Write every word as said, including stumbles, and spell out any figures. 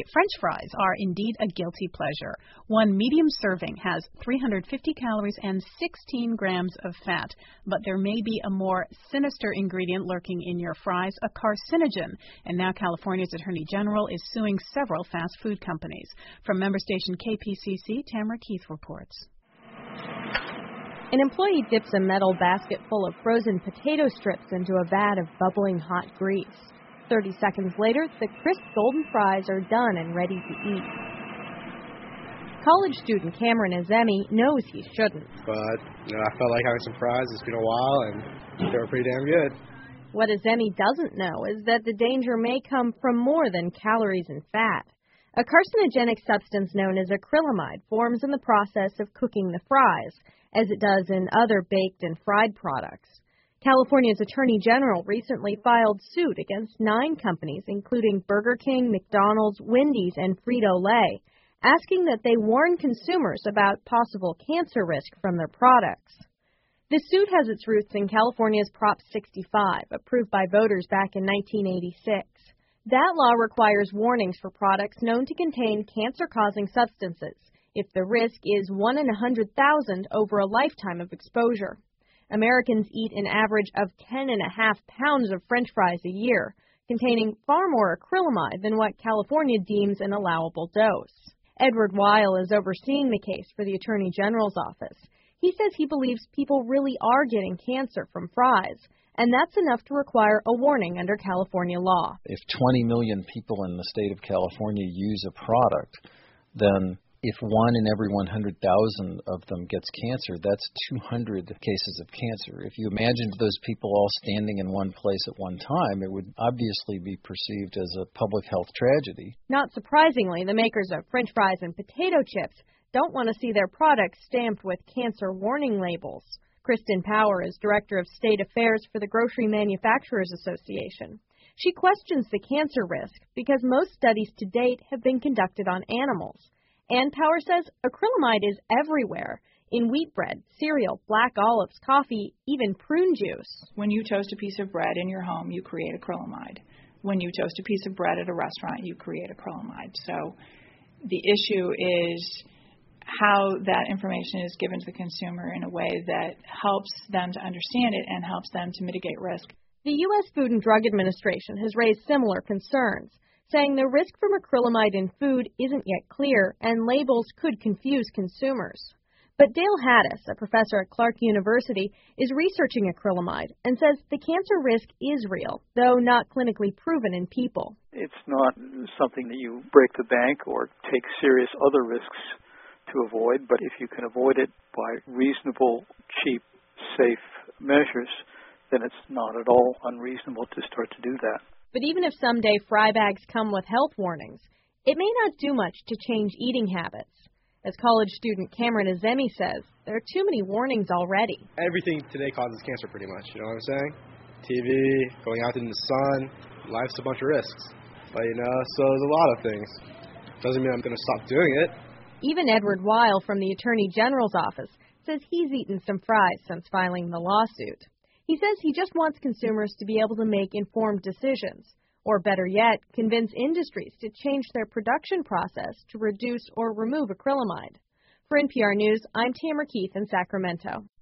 French fries are indeed a guilty pleasure. One medium serving has three hundred fifty calories and sixteen grams of fat. But there may be a more sinister ingredient lurking in your fries, a carcinogen. And now California's Attorney General is suing several fast food companies. From member station K P C C, Tamara Keith reports. An employee dips a metal basket full of frozen potato strips into a vat of bubbling hot grease. Thirty seconds later, the crisp golden fries are done and ready to eat. College student Cameron Azemi knows he shouldn't. But you know, I felt like having some fries. It's been a while, and they were pretty damn good. What Azemi doesn't know is that the danger may come from more than calories and fat. A carcinogenic substance known as acrylamide forms in the process of cooking the fries, as it does in other baked and fried products. California's Attorney General recently filed suit against nine companies, including Burger King, McDonald's, Wendy's, and Frito-Lay, asking that they warn consumers about possible cancer risk from their products. The suit has its roots in California's Prop sixty-five, approved by voters back in nineteen eighty-six. That law requires warnings for products known to contain cancer-causing substances if the risk is one in one hundred thousand over a lifetime of exposure. Americans eat an average of ten and a half pounds of French fries a year, containing far more acrylamide than what California deems an allowable dose. Edward Weil is overseeing the case for the Attorney General's office. He says he believes people really are getting cancer from fries, and that's enough to require a warning under California law. If twenty million people in the state of California use a product, then if one in every one hundred thousand of them gets cancer, that's two hundred cases of cancer. If you imagined those people all standing in one place at one time, it would obviously be perceived as a public health tragedy. Not surprisingly, the makers of French fries and potato chips don't want to see their products stamped with cancer warning labels. Kristen Power is Director of State Affairs for the Grocery Manufacturers Association. She questions the cancer risk because most studies to date have been conducted on animals. And Power says acrylamide is everywhere, in wheat bread, cereal, black olives, coffee, even prune juice. When you toast a piece of bread in your home, you create acrylamide. When you toast a piece of bread at a restaurant, you create acrylamide. So the issue is how that information is given to the consumer in a way that helps them to understand it and helps them to mitigate risk. The U S Food and Drug Administration has raised similar concerns, saying the risk from acrylamide in food isn't yet clear and labels could confuse consumers. But Dale Haddis, a professor at Clark University, is researching acrylamide and says the cancer risk is real, though not clinically proven in people. It's not something that you break the bank or take serious other risks to avoid, but if you can avoid it by reasonable, cheap, safe measures, then it's not at all unreasonable to start to do that. But even if someday fry bags come with health warnings, it may not do much to change eating habits. As college student Cameron Azemi says, there are too many warnings already. Everything today causes cancer pretty much, you know what I'm saying? T V, going out in the sun, life's a bunch of risks. But, you know, so there's a lot of things. Doesn't mean I'm going to stop doing it. Even Edward Weil from the Attorney General's office says he's eaten some fries since filing the lawsuit. He says he just wants consumers to be able to make informed decisions, or better yet, convince industries to change their production process to reduce or remove acrylamide. For N P R News, I'm Tamara Keith in Sacramento.